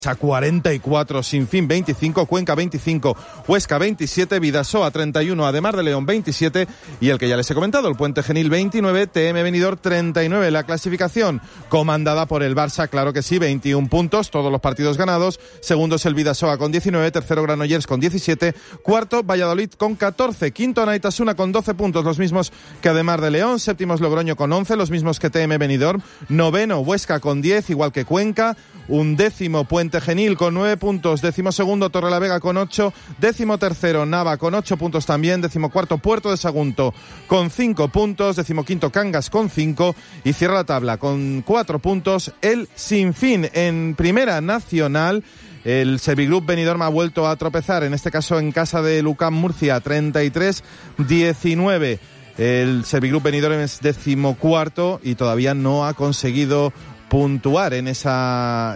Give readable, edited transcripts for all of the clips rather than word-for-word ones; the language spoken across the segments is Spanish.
A 44, Sinfín 25, Cuenca 25, Huesca 27, Bidasoa 31, Ademar de León 27 y el que ya les he comentado, el Puente Genil 29, TM Benidorm 39. La clasificación comandada por el Barça, claro que sí, 21 puntos, todos los partidos ganados. Segundo es el Bidasoa con 19, tercero Granollers con 17, cuarto Valladolid con 14, quinto Anaitasuna con 12 puntos, los mismos que Ademar de León, séptimo es Logroño con 11, los mismos que TM Benidorm, noveno Huesca con 10, igual que Cuenca, undécimo Puente Genil con 9 puntos, decimosegundo Torrelavega con 8, decimotercero Nava con 8 puntos también, decimocuarto Puerto de Sagunto con 5 puntos, decimoquinto Cangas con 5 y cierra la tabla con 4 puntos el Sinfín. En Primera Nacional, el Servigroup Benidorm ha vuelto a tropezar, en este caso en casa de Lucán Murcia, 33-19. El Servigroup Benidorm es decimocuarto y todavía no ha conseguido puntuar en esa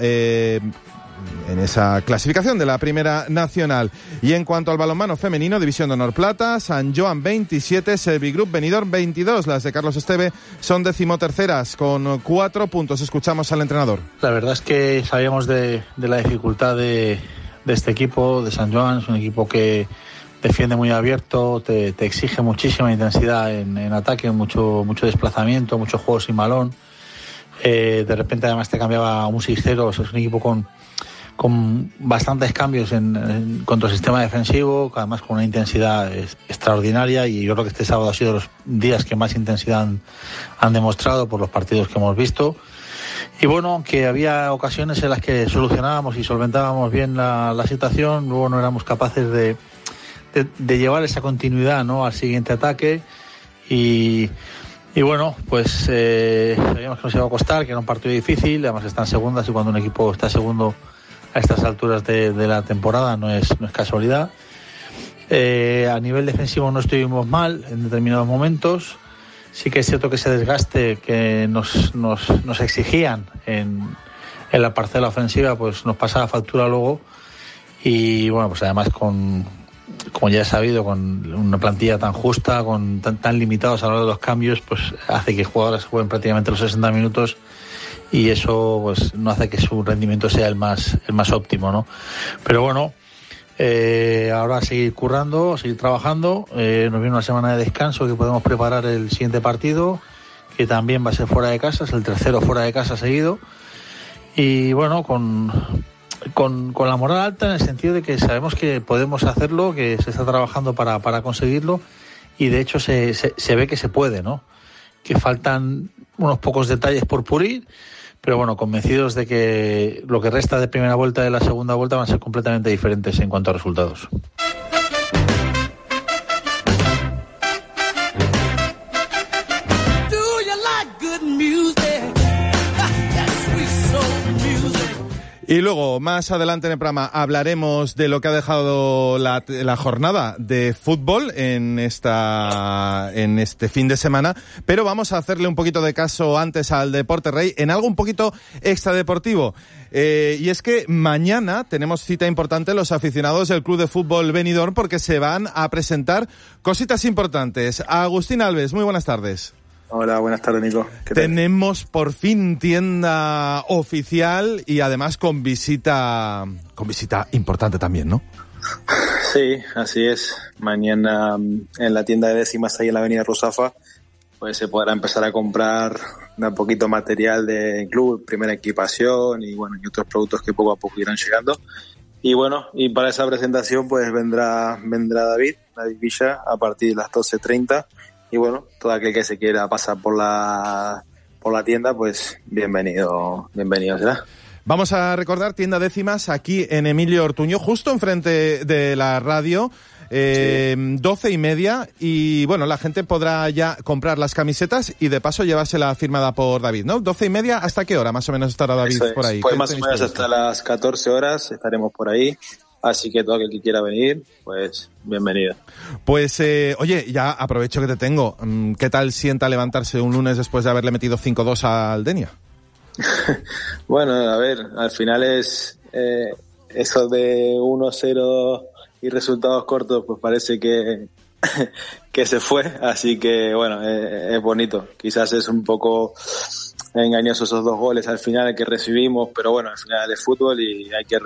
clasificación de la Primera Nacional. Y en cuanto al balonmano femenino, División de Honor Plata, San Joan 27, Servigroup Benidorm 22. Las de Carlos Esteve son decimoterceras con 4 puntos. Escuchamos al entrenador. La verdad es que sabíamos de la dificultad de este equipo, de San Joan. Es un equipo que defiende muy abierto, te exige muchísima intensidad en ataque, mucho desplazamiento, mucho juego sin balón. De repente además te cambiaba a un 6-0, es un equipo con bastantes cambios contra el sistema defensivo, además con una intensidad extraordinaria, y yo creo que este sábado ha sido los días que más intensidad han demostrado por los partidos que hemos visto. Y bueno, aunque había ocasiones en las que solucionábamos y solventábamos bien la situación, luego no éramos capaces de llevar esa continuidad, ¿no?, al siguiente ataque. Y bueno, pues sabíamos que nos iba a costar, que era un partido difícil, además están segundas, y cuando un equipo está segundo a estas alturas de la temporada no es casualidad. A nivel defensivo no estuvimos mal en determinados momentos. Sí que es cierto que ese desgaste que nos exigían en la parcela ofensiva pues nos pasaba factura luego. Y bueno, pues además como ya he sabido, con una plantilla tan justa, con tan limitados a la hora de los cambios, pues hace que jugadores jueguen prácticamente los 60 minutos y eso pues no hace que su rendimiento sea el más óptimo, ¿no? Pero bueno, ahora a seguir currando, a seguir trabajando. Nos viene una semana de descanso que podemos preparar el siguiente partido, que también va a ser fuera de casa, es el tercero fuera de casa seguido. Y bueno, con la moral alta, en el sentido de que sabemos que podemos hacerlo, que se está trabajando para conseguirlo, y de hecho se ve que se puede, ¿no? Que faltan unos pocos detalles por pulir, pero bueno, convencidos de que lo que resta de primera vuelta y de la segunda vuelta van a ser completamente diferentes en cuanto a resultados. Y luego, más adelante en el programa, hablaremos de lo que ha dejado la jornada de fútbol en este fin de semana, pero vamos a hacerle un poquito de caso antes al Deporte Rey en algo un poquito extradeportivo. Y es que mañana tenemos cita importante los aficionados del Club de Fútbol Benidorm, porque se van a presentar cositas importantes. Agustín Alves, muy buenas tardes. Hola, buenas tardes, Nico. Tenemos por fin tienda oficial y además con visita importante también, ¿no? Sí, así es. Mañana en la tienda de Décimas, ahí en la avenida Ruzafa, pues se podrá empezar a comprar un poquito material de club, primera equipación y bueno, y otros productos que poco a poco irán llegando. Y bueno, y para esa presentación pues vendrá David Villa a partir de las 12:30. Y bueno, todo aquel que se quiera pasar por la tienda, pues bienvenido será. Vamos a recordar, tienda Décimas aquí en Emilio Ortuño, justo enfrente de la radio, 12:30, y bueno, la gente podrá ya comprar las camisetas y de paso llevársela firmada por David, ¿no? 12:30, ¿hasta qué hora más o menos estará David por ahí? Pues más o menos hasta las 14 horas estaremos por ahí. Así que todo aquel que quiera venir, pues bienvenido. Pues, oye, ya aprovecho que te tengo. ¿Qué tal sienta levantarse un lunes después de haberle metido 5-2 al Denia? Bueno, a ver, al final es eso de 1-0 y resultados cortos, pues parece que se fue. Así que, bueno, es bonito. Quizás es un poco engañosos esos 2 goles al final que recibimos, pero bueno, al final es fútbol y hay que